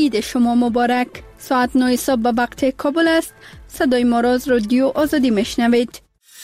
عید شما مبارک. ساعت 9 صبح به وقت کابل است. صدای ما را از رادیو آزادی میشنوید.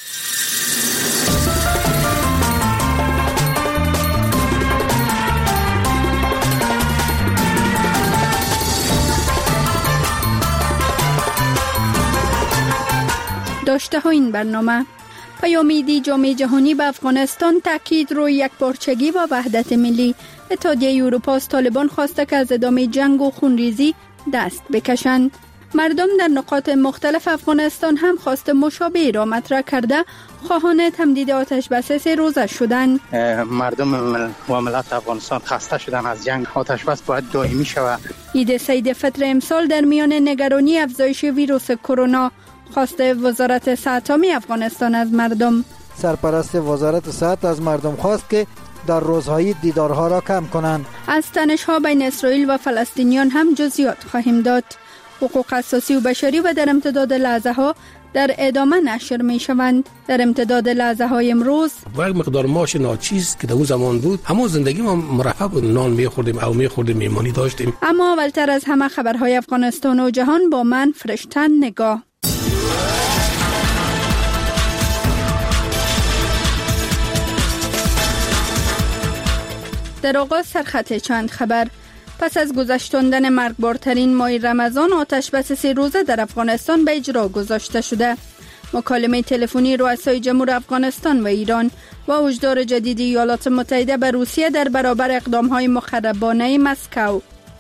داشته ها این برنامه: پیام‌دهی جامعه جهانی به افغانستان، تاکید روی یکپارچگی و وحدت ملی. اتحادیه اروپا از طالبان خواسته که از ادامه جنگ و خونریزی دست بکشند. مردم در نقاط مختلف افغانستان هم خواست مشابه را مطرح کرده، خواهان تمدید آتش بس 3 روزه شدند. مردم و ملت افغانستان خسته شدن از جنگ. آتش بس باید دائمی شود. عید سید فطر امسال در میان نگرانی افزایش ویروس کرونا، خواست وزارت صحت عامه افغانستان از مردم. سرپرست وزارت صحت از مردم خواست که در روزهای دیدارها را کم کنند. از تنش‌ها بین اسرائیل و فلسطینیان هم جزئیات خواهیم داد. حقوق اساسی و بشری و در امتداد لحظه ها در ادامه نشر می شوند. در امتداد لحظه های امروز با یک مقدار ماش ناچیز که در اون زمان بود، همون زندگی ما مرفه بود. نان میخوردیم او میخوردیم، میمانی داشتیم. اما اولتر از همه خبرهای افغانستان و جهان با من فرشتن نگاه. در آغاز سرخط چند خبر. پس از گذشتاندن مرگبارترین ماه رمضان، آتش بس 3 روزه در افغانستان به اجرا گذاشته شده. مکالمه تلفنی رؤسای جمهور افغانستان و ایران و هشدار جدید ایالات متحده به روسیه در برابر اقدام‌های مخربانه مسکو.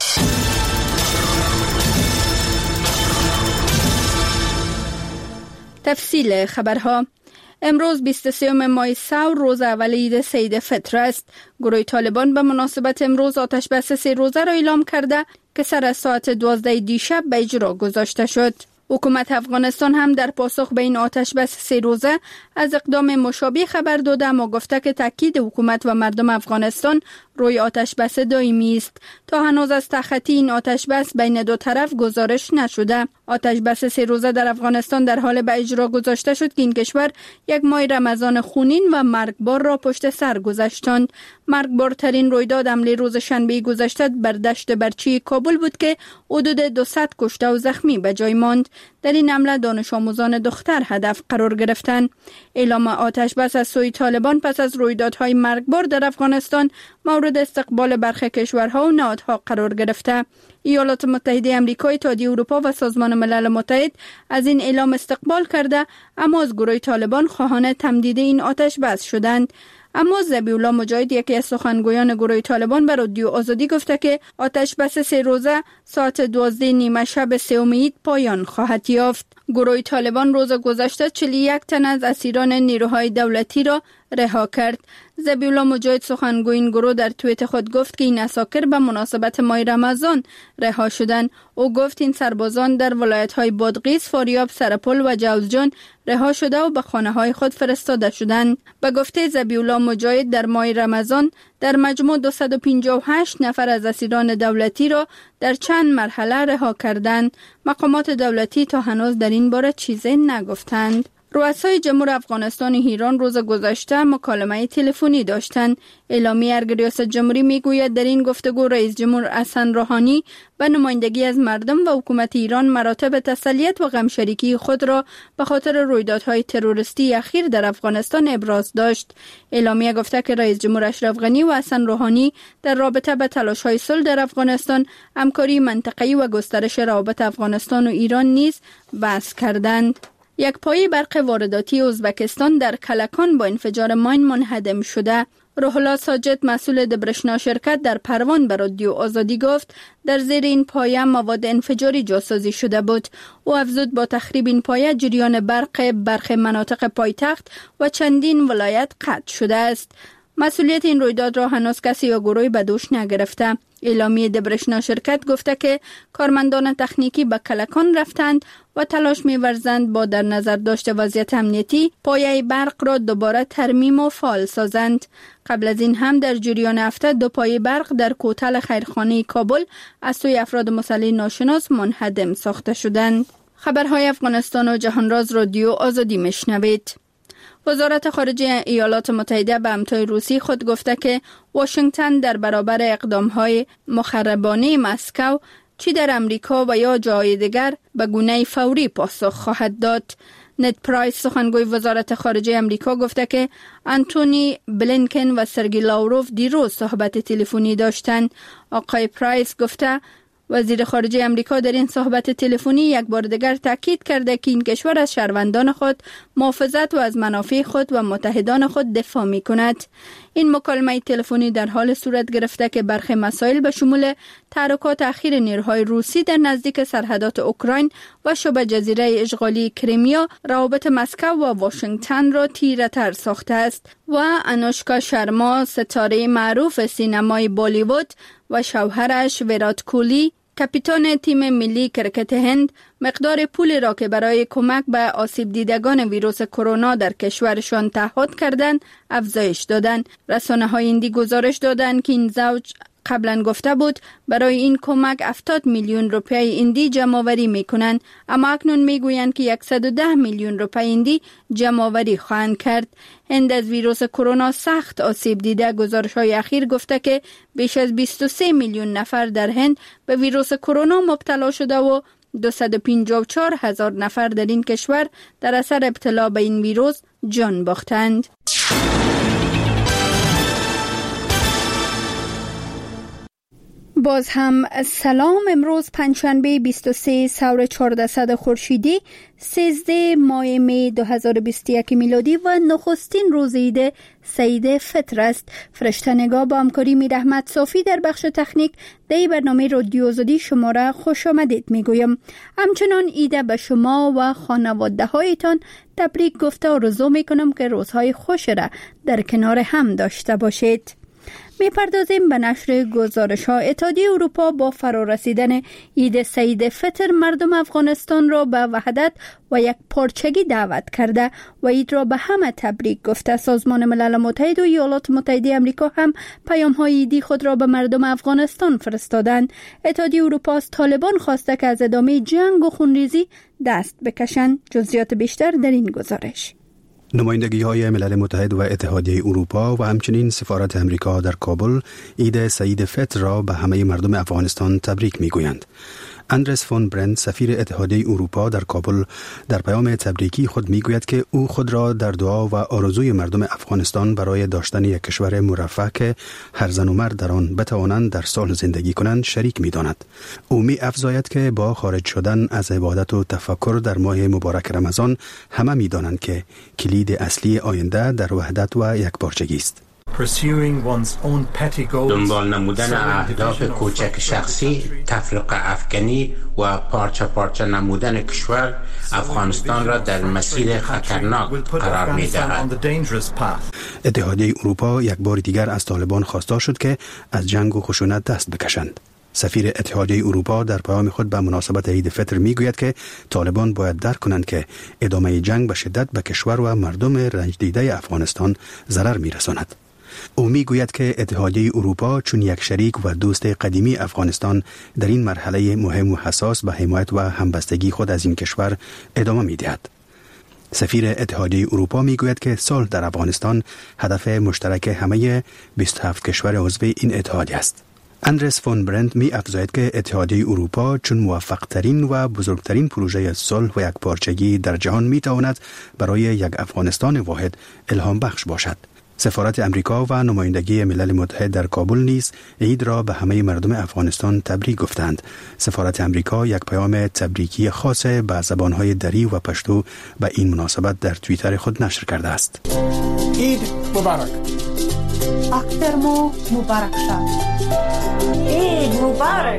تفصیل خبرها. امروز 23 ماه ثور، روز اول عید سید فطر است. گروه طالبان به مناسبت امروز آتش بس 3 روزه را اعلام کرده که سر از ساعت 12 دیشب به اجرا گذاشته شد. حکومت افغانستان هم در پاسخ به این آتش بس 3 روزه از اقدام مشابه خبر داده، اما گفته که تاکید حکومت و مردم افغانستان روی آتش بس دائمی است. تا هنوز از تخطی این آتش بس بین دو طرف گزارش نشده. آتش بس 3 روزه در افغانستان در حال به اجرا گذاشته شد که این کشور یک ماه رمضان خونین و مرگبار را پشت سر گذاشتند. مرگبارترین رویداد حمله روز شنبه گذشته بر دشت برچی کابل بود که حدود 200 کشته و زخمی به جای ماند. در این حمله دانش آموزان دختر هدف قرار گرفتند. اعلام آتش بس از سوی طالبان پس از رویدادهای مرگبار در افغانستان مورد استقبال برخی کشورها و نهادها قرار گرفته. ایالات متحده آمریکا، اتحادیه اروپا و سازمان ملل متحد از این اعلام استقبال کرده، اما از گروه طالبان خواهان تمدید این آتش بس شدند. اما ذبیح‌الله مجاهد، یکی از سخنگویان گروه طالبان، به رادیو آزادی گفته که آتش بس 3 روزه ساعت 12 نیمه شب 3 عید پایان خواهد یافت. گروه طالبان روز گذشته 41 تن از اسیران نیروهای دولتی را رها کرد. ذبیح‌الله مجاهد، سخنگوی این گروه، در توییت خود گفت که این اساکر به مناسبت ماه رمضان رها شدند. او گفت این سربازان در ولایت‌های بادغیس، فاریاب، سرپل و جوزجان رها شده و به خانه‌های خود فرستاده شدند. به گفته ذبیح‌الله مجاهد، در ماه رمضان در مجموع 258 نفر از اسیران دولتی را در چند مرحله رها کردند. مقامات دولتی تا هنوز در این باره چیزی نگفتند. رؤسای جمهور افغانستان و ایران روز گذشته مکالمه تلفنی داشتند. اعلامیه ارگ ریاست جمهوری میگوید در این گفتگو رئیس جمهور حسن روحانی به نمایندگی از مردم و حکومت ایران مراتب تسلیت و غمشریکی خود را به خاطر رویدادهای تروریستی اخیر در افغانستان ابراز داشت. اعلامیه گفته که رئیس جمهور اشرف غنی و حسن روحانی در رابطه به تلاش‌های صلح در افغانستان، همکاری منطقه‌ای و گسترش روابط افغانستان و ایران نیز بحث کردند. یک پایه برق وارداتی ازبکستان در کلکان با انفجار ماین منهدم شده. روح الله ساجد، مسئول دبرشنا شرکت، در پروان به رادیو آزادی گفت در زیر این پایه مواد انفجاری جاسازی شده بود. او افزود با تخریب این پایه جریان برق مناطق پایتخت و چندین ولایت قطع شده است. مسئولیت این رویداد را هنوز کسی یا گروهی به دوش نگرفته. اعلامیه دبرشنا شرکت گفته که کارمندان تکنیکی به کلکان رفتند و تلاش می‌ورزند با در نظر داشته وضعیت امنیتی پایه برق را دوباره ترمیم و فعال سازند. قبل از این هم در جریان هفته 2 پایه برق در کوتل خیرخانه کابل از سوی افراد مسلح ناشناس منهدم ساخته شدند. خبرهای افغانستان و جهان راز رادیو آزادی میشنوید. وزارت خارجه ایالات متحده به همتای روسی خود گفته که واشنگتن در برابر اقدام‌های مخربانه مسکو چی در امریکا و یا جای دیگر به گونه فوری پاسخ خواهد داد. نت پرایس سخنگوی وزارت خارجه امریکا گفته که انتونی بلینکن و سرگی لاوروف دیروز صحبت تلفنی داشتند. آقای پرایس گفته وزیر خارجه امریکا در این صحبت تلفنی یک بار دیگر تاکید کرده که این کشور از شهروندان خود محافظت و از منافع خود و متحدان خود دفاع می کند. این مکالمه تلفنی در حال صورت گرفته که برخی مسائل به شمول تحرکات اخیر نیروهای روسی در نزدیک سرحدات اوکراین و شبه جزیره اشغالی کریمیا روابط مسکو و واشنگتن را تیره تر ساخته است و انوشکا شرما ستاره معروف سینمای بالیوود و شوهرش ویرات کوهلی کاپیتان تیم ملی کرکت هند مقدار پولی را که برای کمک به آسیب دیدگان ویروس کرونا در کشورشان تعهد کردند افزایش دادند. رسانه‌های هندی گزارش دادند که این زوج قبلا گفته بود برای این کمک 70 میلیون روپیه هندی جمع‌آوری می‌کنند، اما اکنون می‌گویند که 110 میلیون روپیه هندی جمع‌آوری خواهند کرد. هند از ویروس کرونا سخت آسیب دیده. گزارش‌های اخیر گفته که بیش از 23 میلیون نفر در هند به ویروس کرونا مبتلا شده و 254,000 نفر در این کشور در اثر ابتلا به این ویروس جان باختند. باز هم سلام. امروز پنجشنبه 23 سور 1400 خورشیدی 13 ماه می 2021 میلادی و نخستین روز عید سید فطر است. فرشته نگاه با همکاری میر احمد صافی در بخش تکنیک در برنامه رادیو آزادی شما را خوش آمدید میگویم. همچنان عید به شما و خانواده هایتان تبریک گفته آرزو میکنم که روزهای خوش را در کنار هم داشته باشید. میپردازیم به نشر گزارش ها. اتحادیه اروپا با فرارسیدن عید سید فطر مردم افغانستان را به وحدت و یک پارچگی دعوت کرده و عید را به همه تبریک گفته. سازمان ملل متحد و ایالات متحده آمریکا هم پیام های عیدی خود را به مردم افغانستان فرستادند. اتحادیه اروپا از طالبان خواسته که از ادامه جنگ و خونریزی دست بکشند. جزئیات بیشتر در این گزارش. نمایندگی‌های ملل متحد و اتحادیه اروپا و همچنین سفارت امریکا در کابل عید سید فطر را به همه مردم افغانستان تبریک می‌گویند. اندرس فون برند سفیر اتحادیه اروپا در کابل در پیام تبریکی خود میگوید که او خود را در دعا و آرزوی مردم افغانستان برای داشتن یک کشور مرفه که هر زن و مرد در آن بتوانند در صلح زندگی کنند شریک می‌داند. او می‌افزاید که با خارج شدن از عبادت و تفکر در ماه مبارک رمضان همه می‌دانند که کلید اصلی آینده در وحدت و یکپارچگی است. دنبال نمودن اهداف کوچک شخصی، تفرقه افکنی و پارچه نمودن کشور افغانستان را در مسیر خطرناک قرار می دهد. اتحادیه اروپا یک بار دیگر از طالبان خواسته شد که از جنگ و خشونت دست بکشند. سفیر اتحادیه اروپا در پیام خود به مناسبت عید فطر میگوید که طالبان باید درک کنند که ادامه جنگ به شدت به کشور و مردم رنج دیده افغانستان ضرر میرساند. او میگوید که اتحادیه اروپا چون یک شریک و دوست قدیمی افغانستان در این مرحله مهم و حساس به حمایت و همبستگی خود از این کشور ادامه میدهد. سفیر اتحادیه اروپا میگوید که صلح در افغانستان هدف مشترک همه 27 کشور عضو این اتحادیه است. اندرس فون برند می افزاید که اتحادیه اروپا چون موفق ترین و بزرگترین پروژه صلح و یکپارچگی در جهان می تواند برای یک افغانستان واحد الهام بخش باشد. سفارت امریکا و نمایندگی ملل متحد در کابل نیز عید را به همه مردم افغانستان تبریک گفتند. سفارت امریکا یک پیام تبریکی خاص به زبانهای دری و پشتو به این مناسبت در توییتر خود نشر کرده است. عید مبارک. اختر مو مبارک شد. عید مبارک.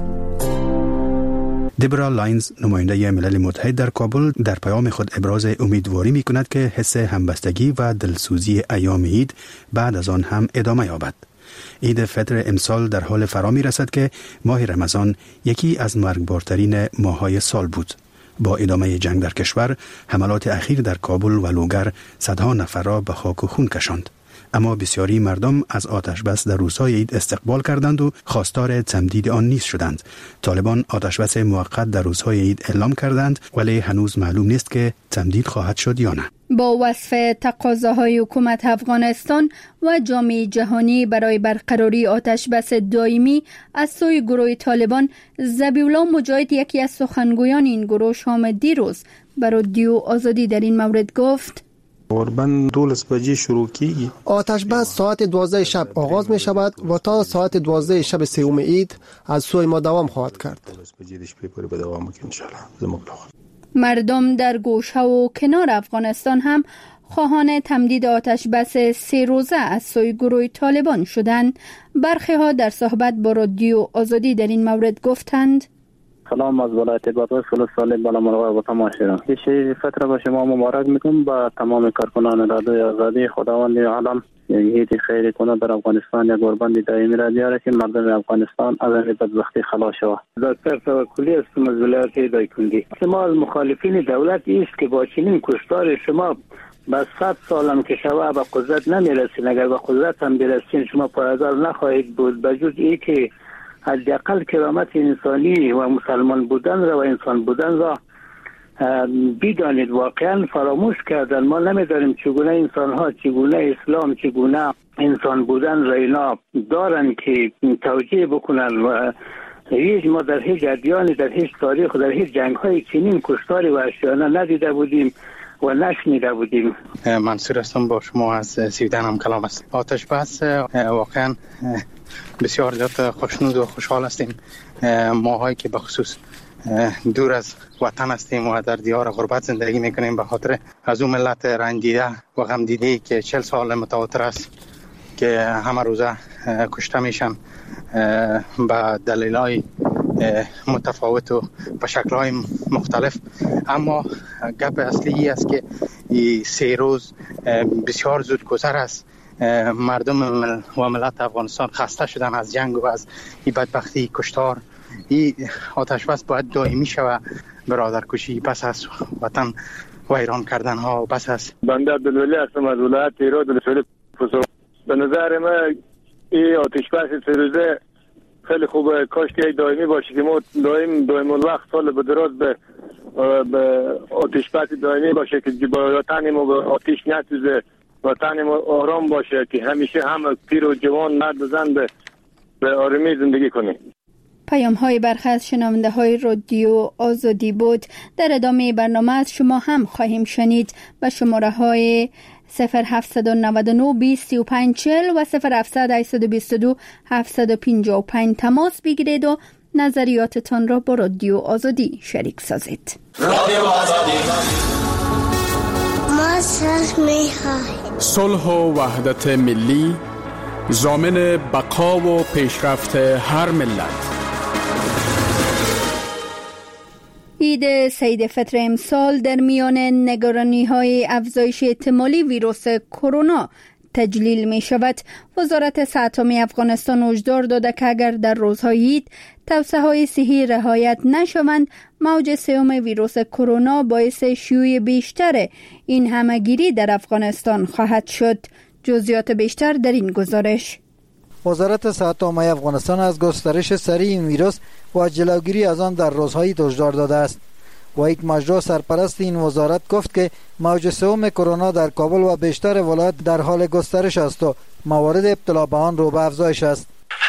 دبرا لاینز نماینده ملل متحد در کابل در پیام خود ابراز امیدواری می کند که حس همبستگی و دلسوزی ایام عید بعد از آن هم ادامه یابد. عید فطر امسال در حال فرا می رسد که ماه رمضان یکی از مرگبارترین ماه‌های سال بود. با ادامه جنگ در کشور، حملات اخیر در کابل و لوگر صدها نفر را به خاک و خون کشاند. اما بسیاری مردم از آتش بس در روزهای عید استقبال کردند و خواستار تمدید آن نیز شدند. طالبان آتش بس موقت در روزهای عید اعلام کردند، ولی هنوز معلوم نیست که تمدید خواهد شد یا نه. با وصف تقاضاهای حکومت افغانستان و جامعه جهانی برای برقراری آتش بس دائمی از سوی گروه طالبان، ذبیح‌الله مجاهد یکی از سخنگویان این گروه شام دیروز بر رادیو آزادی در این مورد گفت: تقریباً 12 بجه شروع کیږي. آتش بس ساعت 12 شب آغاز می شود و تا ساعت 12 شب سوم عید از سوی ما دوام خواهد کرد. مردم در گوشه و کنار افغانستان هم خواهان تمدید آتش بس 3 روزه از سوی گروه طالبان شدند. برخی ها در صحبت با رادیو آزادی در این مورد گفتند: سلام از ولایت بادغیس ولسوالی بالامرغ و تماشیران. این فتره به شما مبارک میگم با تمام کارکنان رادیوی آزادی. خداوند عالم عید خیر کنه در افغانستان، یک قربانی دائمی را بیاره که مردم افغانستان از این بدبختی خلاص شود. دکتر توکلی هستم از ولایت دایکنډي. شما از مخالفین دولت است که با چنین کشتار شما با 100 سالم که شما به قدرت نمیرسین. اگر به قدرت هم برسین شما پایدار نخواهید بود، بجز این که حداقل کرامت انسانی و مسلمان بودن را و انسان بودن را بدانید. واقعا فراموش کردن. ما نمیدانیم چگونه انسان ها، چگونه اسلام، چگونه انسان بودن را اینا دارن که توجیه بکنن. و ما در هیچ ادیانی، در هیچ تاریخ، در هیچ جنگ های چنین کشتاری وحشیانه ندیده بودیم و نشنیده بودیم. منصور هستم، با شما از سویدن هم کلام است. آتش بس واقعا بسیار زیاد خوشنود و خوشحال هستیم. ماهایی که بخصوص دور از وطن هستیم و در دیار غربت زندگی میکنیم، به خاطر از اون ملت رنجیده و غم دیده که 40 سال متواتر است که همه روزه کشته میشن به دلایل متفاوت و به شکل‌های مختلف. اما گپ اصلی است که این 3 روز بسیار زود گذر است. مردم و ملت افغانستان خسته شدن از جنگ و از این بدبختی کشتار. این آتش بس باید دائمی شود. برادرکشی بس از وطن ویران کردن ها بس از. بنده عبدالولی هستم از ولایت ایران ولسوالی فسو. به نظر من این آتش بس 3 روزه خیلی خوبه. کاش که دائمی باشه که ما دائم الوقت سال به دراز به آتش بس دائمی باشه که وطن ما به آتش نسوزه، وطن ما آرام باشه که همیشه هم پیر و جوان مرد و زن به آرامی زندگی کنیم. پیام های برخی از شنونده های رادیو آزادی بود. در ادامه برنامه از شما هم خواهیم شنید. به شماره های 0799 20 35 40 و 0700 822 755 تماس بگیرید و نظریاتتان را با رادیو آزادی شریک سازید. رادیو آزادی ما صلح و وحدت ملی ضامن بقا و پیشرفت هر ملت. عید سید فطر امسال در میان نگرانی‌های افزایش احتمالی ویروس کرونا تجلیل می شود. وزارت صحت عامه افغانستان هشدار داده که اگر در روزهای عید توصیه‌های صحی رعایت نشوند، موج 3 ویروس کرونا باعث شیوع بیشتر این همه‌گیری در افغانستان خواهد شد. جزئیات بیشتر در این گزارش. وزارت صحت عامه افغانستان از گسترش سریع این ویروس و جلوگیری از آن در روزهای هشدار داده است. وحید مجرا سرپرست این وزارت گفت که موج 3 کرونا در کابل و بیشتر ولایات در حال گسترش است و موارد ابتلا به آن رو به افزایش است.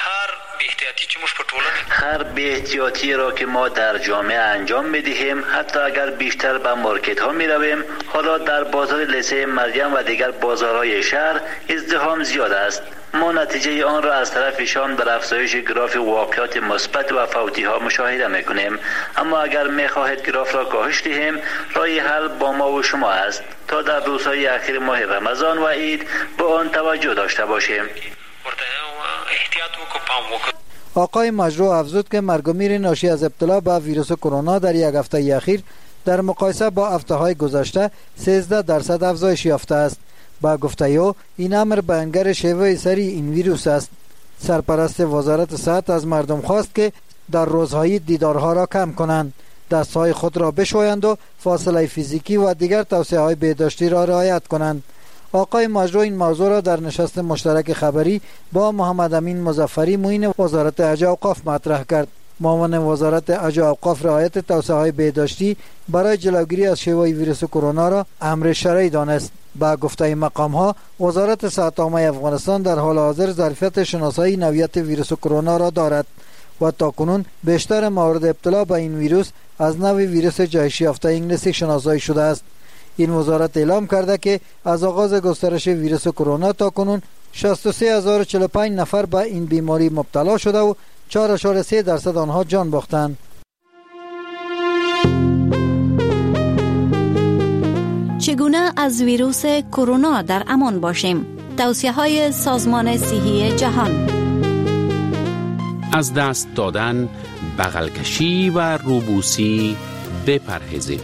هر بی احتیاطی را که ما در جامعه انجام میدهیم، حتی اگر بیشتر به مارکت ها می رویم، حالا در بازار لیسه مریم و دیگر بازارهای شهر ازدحام زیاد است. ما نتیجه آن را از طرف شام در افزایش گراف واقعات مثبت و فوتی ها مشاهده میکنیم. اما اگر میخواهید گراف را کاهش دهیم، راه حل با ما و شما است تا در روزهای اخیر ماه رمضان و عید به آن توجه داشته باشیم. آقای مجرو افزود که مرگ و میر ناشی از ابتلا به ویروس کرونا در یک هفته اخیر در مقایسه با هفته‌های گذشته 13% افزایش یافته است. با گفته او این امر بیانگر شیوه سریع این ویروس است. سرپرست وزارت صحت از مردم خواست که در روزهای دیدارها را کم کنند، دستهای خود را بشویند و فاصله فیزیکی و دیگر توصیه‌های بهداشتی را رعایت کنند. آقای ماجرو این موضوع را در نشست مشترک خبری با محمد امین مظفری معین وزارت حج و اوقاف مطرح کرد. معاون وزارت حج و اوقاف رعایت توصیه‌های بهداشتی برای جلوگیری از شیوع ویروس کرونا را امر شرعی دانست. با گفته مقام‌ها وزارت صحت عامه افغانستان در حال حاضر ظرفیت شناسایی نوعیت ویروس کرونا را دارد و تاکنون بیشتر موارد ابتلا به این ویروس از نوع ویروس جهش یافته انگلیسی شناسایی شده است. این وزارت اعلام کرده که از آغاز گسترش ویروس کرونا تاکنون 63045 نفر به این بیماری مبتلا شده و 4.3% آنها جان باختند. چگونه از ویروس کرونا در امان باشیم؟ توصیه‌های سازمان صحی جهان. از دست دادن، بغل کشی و روبوسی بپرهیزید.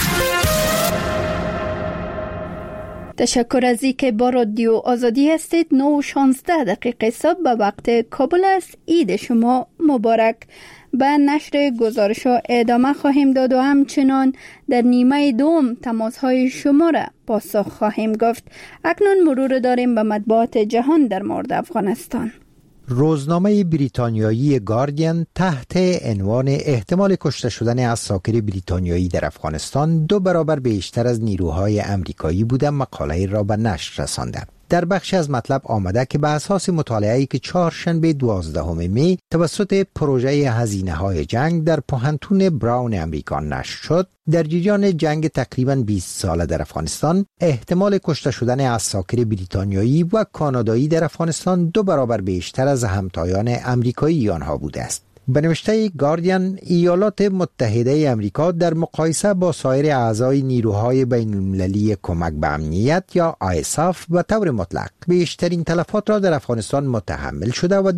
تشکر از اینکه با رادیو آزادی هستید. 9:16 صبح به وقت کابل است. عید شما مبارک. به نشر گزارش ها ادامه خواهیم داد و همچنان در نیمه دوم تماس‌های شما را پاسخ خواهیم گفت. اکنون مرور داریم به مطبوعات جهان در مورد افغانستان. روزنامه بریتانیایی گاردین تحت عنوان احتمال کشته شدن عساکر بریتانیایی در افغانستان 2 برابر بیشتر از نیروهای امریکایی بوده مقاله را به نشر رسانده. در بخش از مطلب آمده که به اساس مطالعه‌ای که چهارشنبه 12 می توسط پروژه هزینه‌های جنگ در پوهنتون براون امریکا نشر شد، در جریان جنگ تقریباً 20 ساله در افغانستان احتمال کشته شدن عساکر بریتانیایی و کانادایی در افغانستان 2 برابر بیشتر از همتایان امریکایی آنها بوده است. به نوشته گاردین، ایالات متحده امریکا در مقایسه با سایر اعضای نیروهای بین المللی کمک به امنیت یا ISAF به طور مطلق بیشترین تلفات را در افغانستان متحمل شده و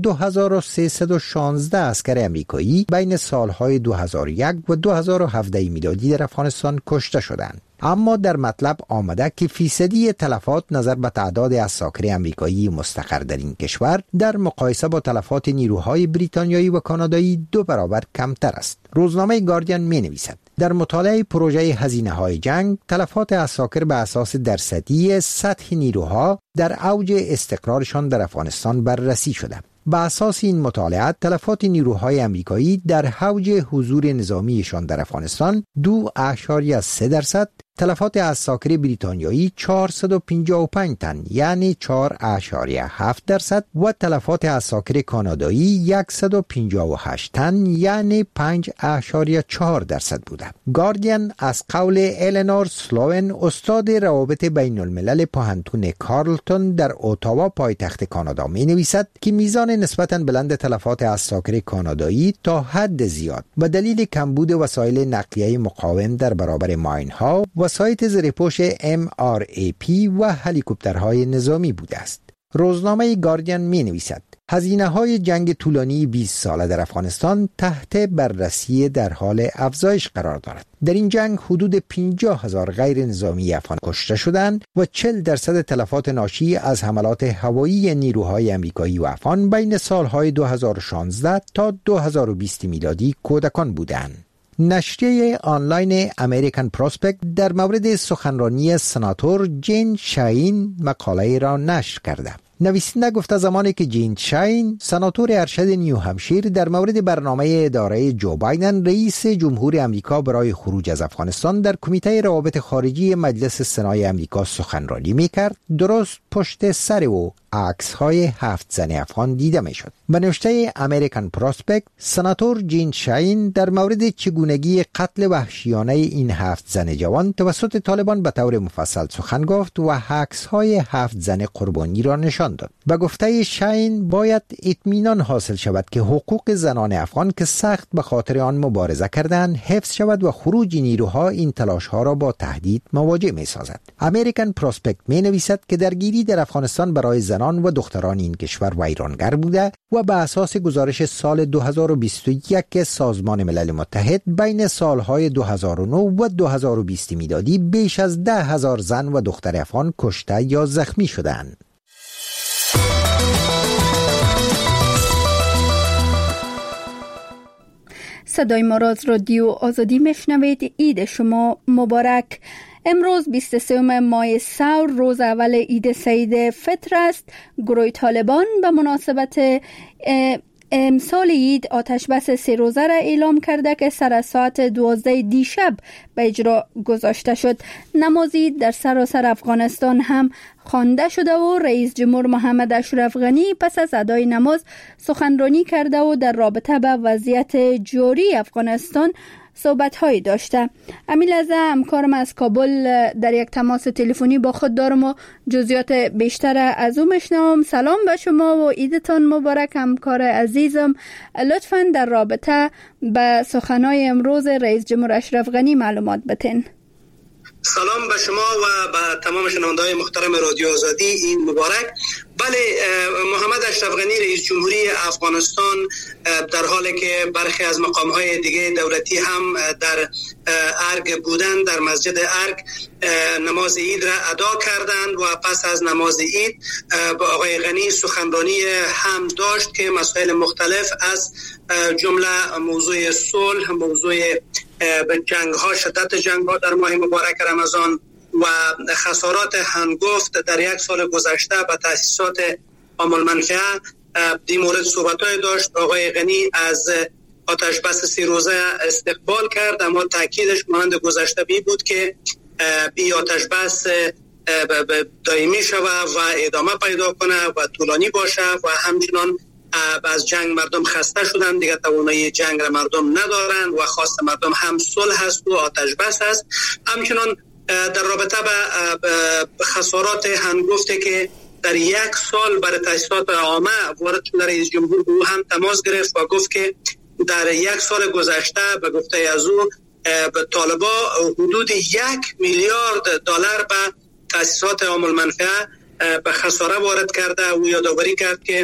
2316 عسکر امریکایی بین سالهای 2001 و 2017 میلادی در افغانستان کشته شدند. اما در مطلب آمده که فیصدی تلفات نظر به تعداد عساکر امریکایی مستقر در این کشور در مقایسه با تلفات نیروهای بریتانیایی و کانادایی 2 برابر کمتر است. روزنامه گاردین می نویسد در مطالعه پروژه هزینه‌های جنگ تلفات عساکر به اساس درصدی سطح نیروها در اوج استقرارشان در افغانستان بررسی شده. به اساس این مطالعات تلفات نیروهای امریکایی در اوج حضور نظامیشان در افغانستان 2.3%، تلفات عساکر بریتانیایی 455 تن یعنی 4.7% و تلفات عساکر کانادایی 158 تن یعنی 5.4% بوده. گاردین از قول الینور سلوون، استاد روابط بین الملل پوهنتون کارلتون در اتاوا پایتخت کانادا می نویسد که میزان نسبتاً بلند تلفات عساکر کانادایی تا حد زیاد به دلیل کمبود وسایل نقلیه مقاوم در برابر ماین‌ها، وسایط زیرپوش MRAP و هلیکوپترهای نظامی بوده است. روزنامه گاردین می نویسد هزینه‌های جنگ طولانی 20 ساله در افغانستان تحت بررسی در حال افزایش قرار دارد. در این جنگ حدود 50,000 غیر نظامی افغان کشته شدند و 40% تلفات ناشی از حملات هوایی نیروهای امریکایی و افغان بین سالهای 2016 تا 2020 میلادی کودکان بودند. نشریه آنلاین امریکن پروسپکت در مورد سخنرانی سناتور جین شاین مقاله را نشر کرده. نویسنده گفته زمانی که جین شاین سناتور ارشد نیو همشیر در مورد برنامه اداره جو بایدن رئیس جمهور امریکا برای خروج از افغانستان در کمیته روابط خارجی مجلس سنای امریکا سخنرانی میکرد، درست پشت سر او عکس‌های 7 زن افغان دیده میشد. به نوشته امریکن پروسپکت، سناتور جین شاین در مورد چگونگی قتل وحشیانه این 7 زن جوان توسط طالبان به طور مفصل سخن گفت و عکس‌های 7 زن قربانی را نشان داد. به گفته شاین باید اطمینان حاصل شود که حقوق زنان افغان که سخت به خاطر آن مبارزه کردند حفظ شود و خروج نیروها این تلاش‌ها را با تهدید مواجه می‌سازد. امریکن پروسپکت می‌نویسد که درگیری در افغانستان برای زنان و دختران این کشور ویرانگر بوده و به اساس گزارش سال 2021 سازمان ملل متحد بین سالهای 2009 و 2020 میلادی بیش از 10,000 زن و دختر افغان کشته یا زخمی شدند. صدای ما را از رادیو آزادی میشنوید. عید شما مبارک. امروز 23 ماه سور روز اول عید سید فطر است. گروه طالبان به مناسبت امسال عید آتش بس 3 روزه را اعلام کرده که سر از ساعت 12 دیشب به اجرا گذاشته شد. نماز عید در سراسر افغانستان هم خوانده شده و رئیس جمهور محمد اشرف غنی پس از ادای نماز سخنرانی کرده و در رابطه به وضعیت جاری افغانستان صحبت‌هایی داشته. امیل از همکارم از کابل در یک تماس تلفنی با خود دارم و جزئیات بیشتر از او میشنوم. سلام به شما و عیدتان مبارک همکار عزیزم. لطفاً در رابطه به سخنان امروز رئیس جمهور اشرف غنی معلومات بتین. سلام به شما و به تمام شنونده‌های محترم رادیو آزادی، این مبارک. بله، محمد اشرف غنی رئیس جمهوری افغانستان در حالی که برخی از مقام‌های دیگه دولتی هم در ارگ بودند، در مسجد ارگ نماز عید را ادا کردند و پس از نماز عید با آقای غنی سخنرانی هم داشت که مسائل مختلف از جمله موضوع صلح، موضوع جنگ‌ها، شدت جنگ‌ها در ماه مبارک رمضان و خسارات هنگفت در یک سال گذشته به تأسیسات عام المنفعه این مورد صحبت‌های داشت. آقای غنی از آتش بس 3 روزه استقبال کرد، اما تاکیدش مانند گذشته بود که این آتش بس دائمی شود و ادامه پیدا کنه و طولانی باشه و همچنان از جنگ مردم خسته شدن، دیگه توانایی جنگ را مردم ندارن و خواست مردم هم صلح هست و آتش بس هست. همچنان در رابطه به خسارات هنگفته که در یک سال برای تأسیسات عامه وارد شده، رئیس جمهور به او هم تماس گرفت و گفت که در یک سال گذشته به گفته از او به طالبا حدود 1 میلیارد دلار به تأسیسات عام المنفعه به خساره وارد کرده. او یادآوری کرد که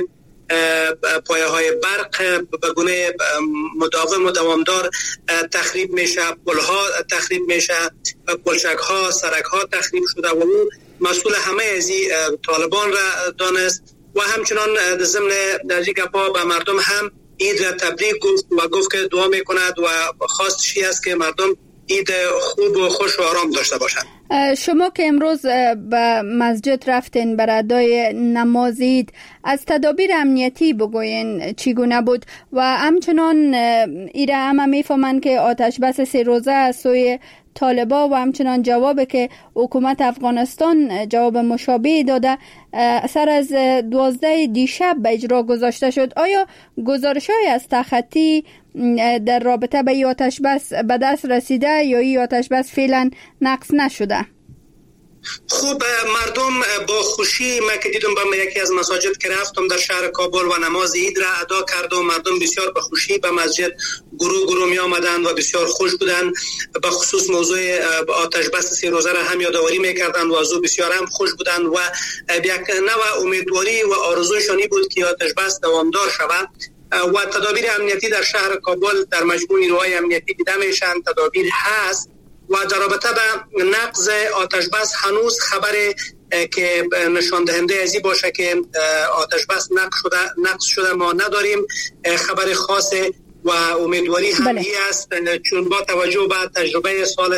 پایه های برق به گونه مداوم و دوامدار تخریب میشه، پلها تخریب میشه، پلچک ها، سرک ها تخریب شده و او مسئول همه از طالبان را دانست و همچنان ضمن در گپا به مردم هم عید را تبریک گفت و گفت که دعا میکند و خواستشی است که مردم عید خوب و خوش و آرام داشته باشند. شما که امروز به مسجد رفتین برای ادای نماز عید، از تدابیر امنیتی بگوین چگونه بود و همچنان ایره همه میفهمند که آتش بس 3 روزه از سوی طالبا و همچنان جوابی که حکومت افغانستان جواب مشابه داده سر از 12 دیشب به اجرا گذاشته شد. آیا گزارش‌های از تخطی در رابطه به این آتش بس به دست رسیده یا این آتش بس فعلا نقض نشده؟ خوب، مردم با خوشی، من که دیدم به یکی از مساجد که رفتم در شهر کابل و نماز عید را ادا کرد و مردم بسیار به خوشی به مسجد گروه می آمدند و بسیار خوش بودند. به خصوص موضوع آتش بس 3 روزه را هم یادآوری میکردند و از او بسیار هم خوش بودند و یک نوع امیدواری و آرزویشانی بود که آتش بس دوامدار شود و تدابیر امنیتی در شهر کابل در مجموع نیروهای امنیتی دیده میشن، تدابیر هست و در رابطه به نقض آتش بس هنوز خبر که نشان دهنده ازی باشه که آتش بس نقض شده ما نداریم. خبر خاص و امیدواری هم است چون با توجه به تجربه سال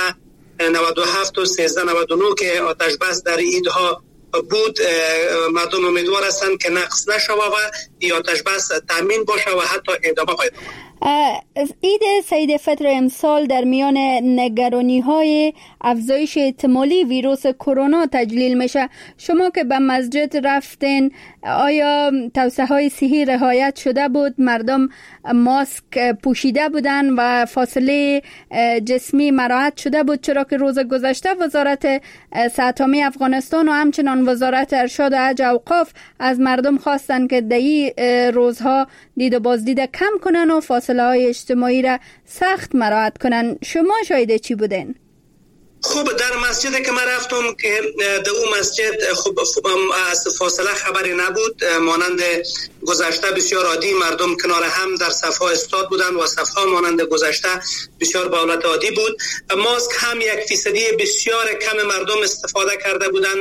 1397 و 1399 که آتش بس در عیدها بود، مردم امیدوار هستند که نقص نشود و این آتش بس تامین باشه و حتی ادامه پیدا کنه. عید سید فطر امسال در میان نگرانی‌های افزایش احتمالی ویروس کرونا تجلیل میشه. شما که به مسجد رفتین، آیا توصیه‌های صحی رعایت شده بود؟ مردم ماسک پوشیده بودن و فاصله جسمی مراعات شده بود؟ چرا که روز گذشته وزارت صحت عامه افغانستان و همچنان وزارت ارشاد و حج اوقاف از مردم خواستند که در این روزها دید و بازدید کم کنن و فاصله های اجتماعی را سخت مراعات کنن. شما شاهد چی بودین؟ خوب، در مسجد که من رفتم که در اون مسجد خوب از فاصله خبری نبود، مانند گذشته بسیار عادی مردم کنار هم در صفها استاد بودن و صفها مانند گذشته بسیار به حالت عادی بود. ماسک هم 1% بسیار کم مردم استفاده کرده بودن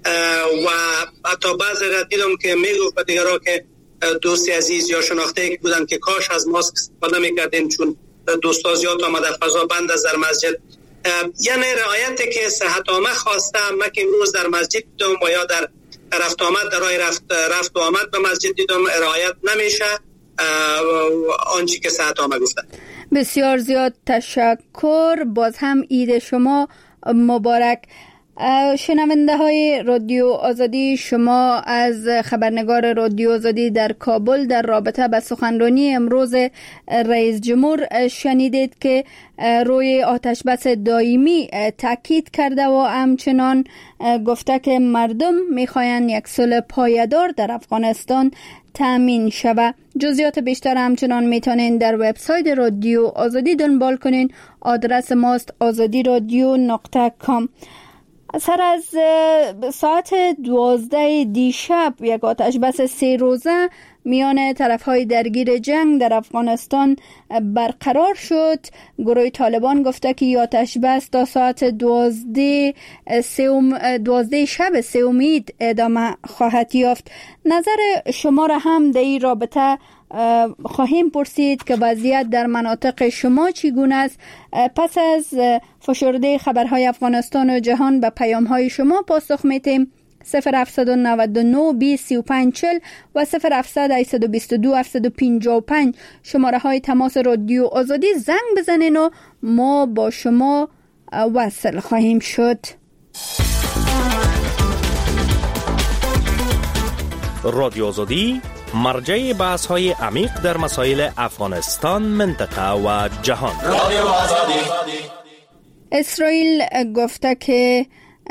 و حتی بعضی را دیدم که میگفت به دیگران که دوستی عزیز یا شناخته بودن که کاش از ماسک استفاده میکردیم چون دوستا زیاد آمده، فضا بند از در مسجد یعنی رعایت که صحت عامه خواسته، من که امروز در مسجد دیدم و یا در رفت آمد در راه رفت و آمد به مسجد دیدم رعایت نمیشه آنچه که صحت عامه گفته. بسیار زیاد تشکر. باز هم عید شما مبارک. شنونده های رادیو آزادی، شما از خبرنگار رادیو آزادی در کابل در رابطه به سخنرانی امروز رئیس جمهور شنیدید که روی آتش بس دائمی تاکید کرده و همچنان گفته که مردم میخواین یک صلح پایدار در افغانستان تامین شود. جزئیات بیشتر همچنان میتونین در وبسایت رادیو آزادی دنبال کنین. آدرس ماست azadiradyo.com. سر از ساعت 12 دیشب یک آتش بس 3 روزه میان طرفهای درگیر جنگ در افغانستان برقرار شد. گروه طالبان گفته که آتش بس تا ساعت 12 شب سوم عید ادامه خواهد یافت. نظر شما را هم در این رابطه خواهیم پرسید که وضعیت در مناطق شما چگونه است. پس از فشرده خبرهای افغانستان و جهان به پیام‌های شما پاسخ می‌دهیم. 0799 20 35 40 و 0700 822 755 شماره های تماس رادیو آزادی زنگ بزنین و ما با شما وصل خواهیم شد. رادیو آزادی مرجع بحث های عمیق در مسائل افغانستان، منطقه و جهان. رادیو آزادی. اسرائیل گفته که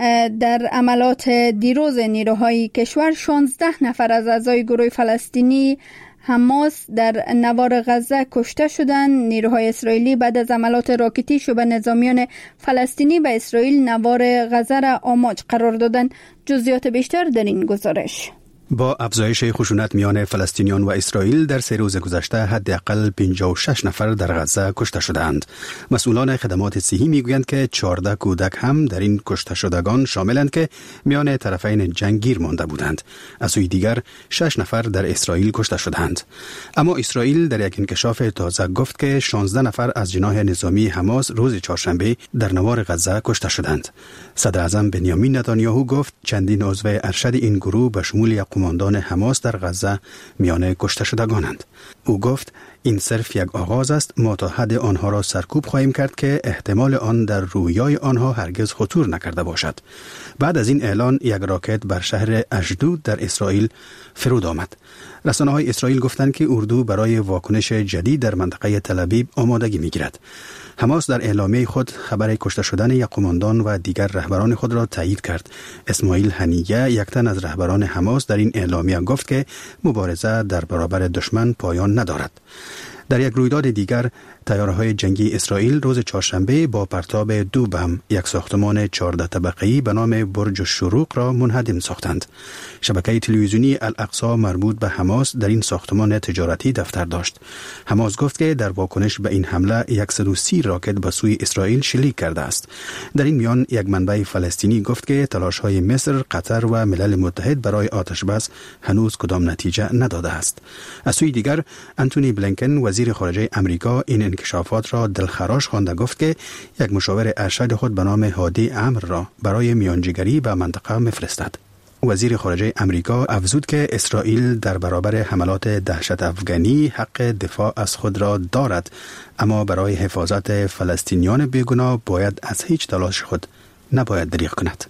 در عملات دیروز نیروهای کشور 16 نفر از اعضای گروه فلسطینی حماس در نوار غزه کشته شدند. نیروهای اسرائیلی بعد از عملات راکتی شبه نظامیان فلسطینی به اسرائیل نوار غزه را آماج قرار دادند. جزئیات بیشتر در این گزارش. با افزایش خشونت میان فلسطینیان و اسرائیل در 3 روز گذشته حداقل 56 نفر در غزه کشته شدند. مسئولان خدمات صحی میگویند که 14 کودک هم در این کشته شدگان شاملند که میان طرفین جنگ گیر مانده بودند. از سوی دیگر 6 نفر در اسرائیل کشته شدند. اما اسرائیل در یک انکشاف تازه گفت که 16 نفر از جناح نظامی حماس روز چهارشنبه در نوار غزه کشته شدند. صدر اعظم بنیامین نتانیاهو گفت چندین عضو ارشد این گروه به شمول قماندان حماس در غزه میان کشته شدگانند. او گفت این صرف یک آغاز است، ما تا حد آنها را سرکوب خواهیم کرد که احتمال آن در رویای آنها هرگز خطور نکرده باشد. بعد از این اعلان یک راکت بر شهر اشدود در اسرائیل فرود آمد. رسانه‌های اسرائیل گفتند که اردو برای واکنش جدید در منطقه تل‌آویو آمادگی می‌گیرد. حماس در اعلامیه خود خبر کشته شدن یک قماندان و دیگر رهبران خود را تایید کرد. اسماعیل هنیه، یک تن از رهبران حماس، در این اعلامیه گفت که مبارزه در برابر دشمن پایان ندارد. در یک رویداد دیگر، طیاره‌های جنگی اسرائیل روز چهارشنبه با پرتاب 2 بم یک ساختمان 14 طبقه‌ای به نام برج الشروق را منهدم ساختند. شبکه تلویزیونی الاقصی مربوط به حماس در این ساختمان تجارتی دفتر داشت. حماس گفت که در واکنش به این حمله 130 راکت به سوی اسرائیل شلیک کرده است. در این میان یک منبع فلسطینی گفت که تلاش‌های مصر، قطر و ملل متحد برای آتش‌بس هنوز کدام نتیجه نداده است. از سوی دیگر، آنتونی بلینکن وزیر خارجه آمریکا این انکشافات را دلخراش خوانده گفت که یک مشاور ارشد خود به نام هادی عمرو را برای میانجیگری به منطقه می‌فرستد. وزیر خارجه آمریکا افزود که اسرائیل در برابر حملات دهشت افغانی حق دفاع از خود را دارد، اما برای حفاظت فلسطینیان بیگناه باید از هیچ تلاش خود نباید دریغ کند.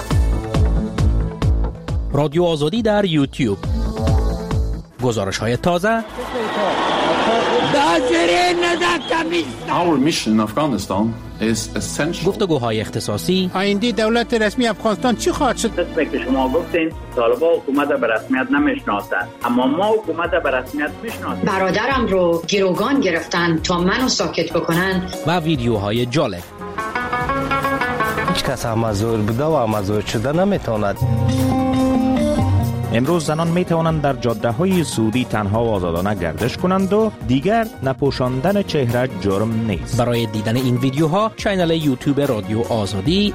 رادیو آزادی در یوتیوب. گزارش‌های تازه. Our mission in Afghanistan is essential. گفتگوهای اختصاصی. آینده دولت رسمی افغانستان چی خواهد شد؟ مثل که شما گفتین طالبان حکومت به رسمیت نمیشناسند، اما ما حکومت به رسمیت میشناسیم. برادرم رو گروگان گرفتن تا منو ساکت بکنن. و ویدیوهای جالب. هیچ کس مزور بوده و مزور شده نمیتواند. امروز زنان می توانند در جاده های سعودی تنها و آزادانه گردش کنند و دیگر نپوشاندن چهره جرم نیست. برای دیدن این ویدیوها کانال یوتیوب رادیو آزادی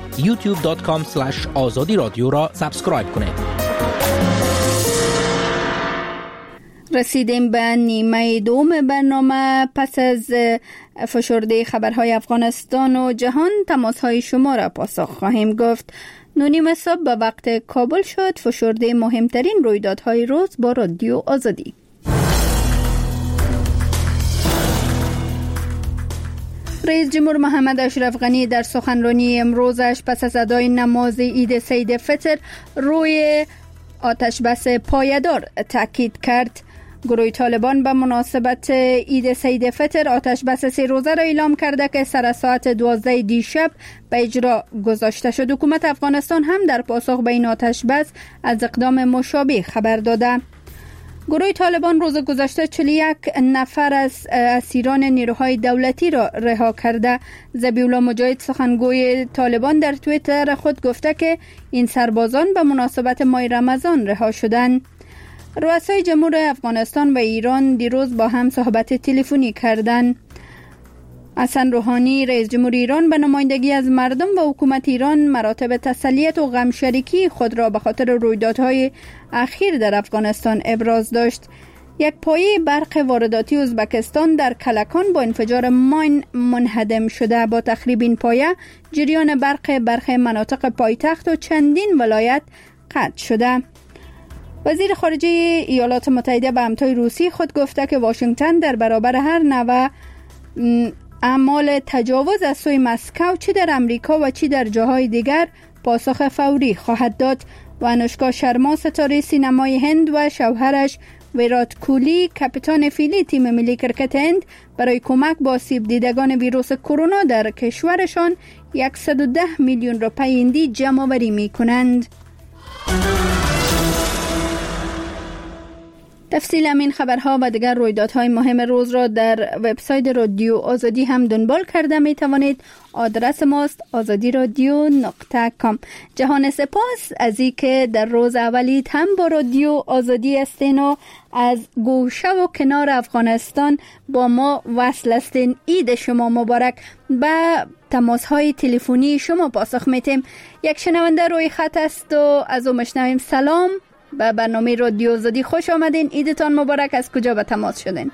youtube.com/azadi radio را سابسکرایب کنید. رسیدیم به نیمه دوم برنامه. پس از فشرده خبرهای افغانستان و جهان تماسهای شما را پاسخ خواهیم گفت. 9:30 صبح به وقت کابل شد فشرده مهمترین رویدادهای روز با رادیو آزادی. رئیس جمهور محمد اشرف غنی در سخنرانی امروزش پس از ادای نماز عید سید فطر روی آتش بس پایدار تاکید کرد. گروه طالبان به مناسبت عید سید فطر آتش بس 3 روزه را اعلام کرده که سر ساعت 12 دیشب به اجرا گذاشته شد. حکومت افغانستان هم در پاسخ به این آتش بس از اقدام مشابه خبر داده. گروه طالبان روز گذشته 41 نفر از اسیران نیروهای دولتی را رها کرده. ذبیح الله مجاهد سخنگوی طالبان در توییتر خود گفته که این سربازان به مناسبت ماه رمضان رها شدند. رؤسای جمهور افغانستان و ایران دیروز با هم صحبت تلفنی کردند. حسن روحانی رئیس جمهور ایران به نمایندگی از مردم و حکومت ایران مراتب تسلیت و غمشریکی خود را به خاطر رویدادهای اخیر در افغانستان ابراز داشت. یک پایه برق وارداتی ازبکستان در کلکان با انفجار ماین منهدم شده. با تخریب این پایه جریان برق برخی مناطق پایتخت و چندین ولایت قطع شده. وزیر خارجه ایالات متحده به همتای روسی خود گفته که واشنگتن در برابر هر نوع اعمال تجاوز از سوی مسکو چه در امریکا و چه در جاهای دیگر پاسخ فوری خواهد داد. و انوشکا شرما ستاره سینمای هند و شوهرش ویرات کولی کاپیتان فیلی تیم ملی کرکت هند برای کمک با آسیب دیدگان ویروس کرونا در کشورشان 110 میلیون روپیه هندی جمع آوری می کنند. تفصیل همین خبرها و دیگر رویدادهای مهم روز را در وبسایت رادیو آزادی هم دنبال کرده می توانید. آدرس ماست azadiradyo.com. جهان سپاس از اینکه در روز اولید هم با رادیو آزادی هستین و از گوشه و کنار افغانستان با ما وصل هستین. عید شما مبارک. به تماس‌های تلفنی شما پاسخ میتیم. یک شنونده روی خط است و از او مشنویم. سلام، به برنامه رادیو آزادی خوش آمدین. عیدتان مبارک. از کجا به تماس شدین؟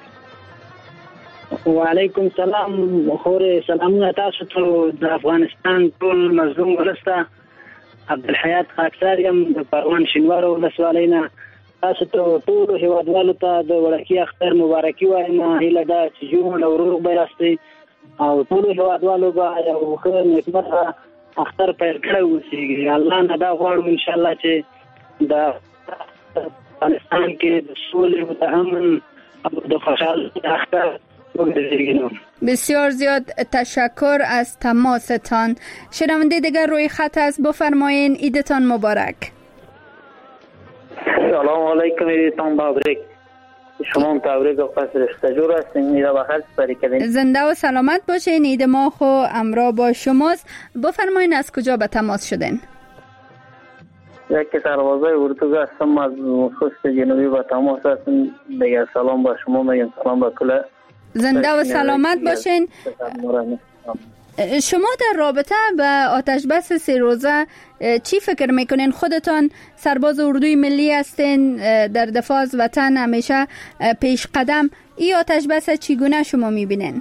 و علیکم سلام. خور سلامونه تاسو ته د افغانستان ټول مظلوم ولسته. عبدالحیات خاکساریم د پروان شینوار ولسوالۍ نه. تاسو ته ټول هیوادوالو ته د وړکي اختر مبارکي وایم. هیله ده چې جوړ او روغ به راستئ او ټول هیوادوالو به یو ښه نیکمرغه اختر پیل کړی اوسېږي. الله نه دا غواړو انشاءالله چې د افغانستان کې د سولې او د امن او د خوشحالۍ اختر وګرځېږي. بسیار زیاد تشکر از تماستان. شنونده دیگر روی خط است، بفرمایین. عیدتان مبارک. سلام علیکم. عیدتان مبارک. شما هم تبریک و فصل رشته هستین. عید بخیر سپری کردین. زنده و سلامت باشین. عید ما خو امرا با شماست. بفرمایین از کجا به تماس شدین؟ یک سربازای اردوگاه هستم از خست جنوبی با تماس هستم. دیگر سلام با شما میگم. سلام با کل. زنده و سلامت باشین. شما در رابطه به آتش بس 3 روزه چی فکر میکنین؟ خودتان سرباز اردوی ملی هستین، در دفاع از وطن همیشه پیش قدم. این آتش بس چگونه شما میبینین؟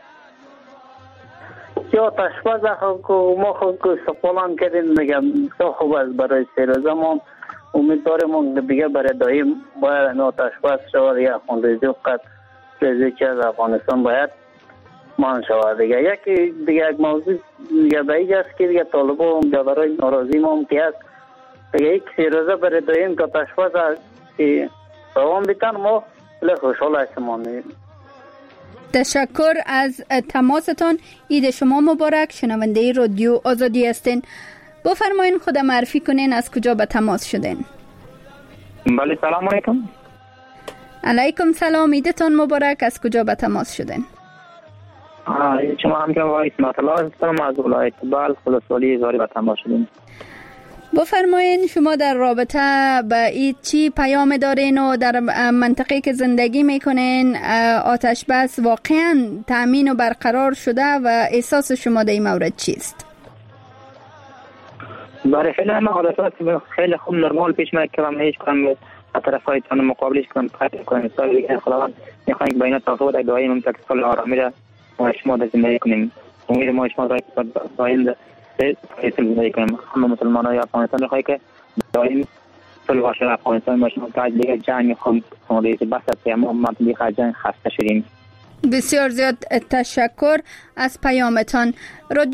یا آتشبس ما خود سپالان کردیم میگم خوب است برای 3 روزه. ما امیدواریم دیگه برای دایم باید آتشبس شود. یا خونریزی و قد ریزی از افغانستان باید مان شود. دیگه یک موضوع دیگه باید است که دیگه طالبا هم برای ناراضی ما هم که هست دیگه 3 روزه برای دایم که آتشبس که دوام بیتن ما خیلی خوشحال هستیم. تشکر از تماستان. عید شما مبارک. شنونده رادیو آزادی هستین. بفرمایین خود معرفی کنین از کجا به تماس شدین؟ بله سلام علیکم. علیکم سلام. عیدتان مبارک. از کجا به تماس شدین؟ شما هم که وایس مطلع هستم از ولایت بلخ ولسوالی زاری به تماس شدین. بفرمایین شما در رابطه با این چی پیام دارین و در منطقه که زندگی میکنین آتش بس واقعا تأمین و برقرار شده و احساس شما در این مورد چیست؟ برای فعلا ما حالات خیلی خوب نرمال پیش میاد که من هیچ کنم طرفایتان مقابلش کنم قطع کنیم. سال دیگه خداوند میخواهیم با اینا توافق در دعای ممتد سال آرامی را ما شما در زندگی کنیم. امید ما شما دائم زندگی کنیم. همه مسلمان های افغانستان میخواهی که دائم صلح باشه افغانستان باشه. تا دیگه جنگ خونده بس است که ما دیگه جنگ خسته شدیم. بسیار زیاد تشکر از پیامتان.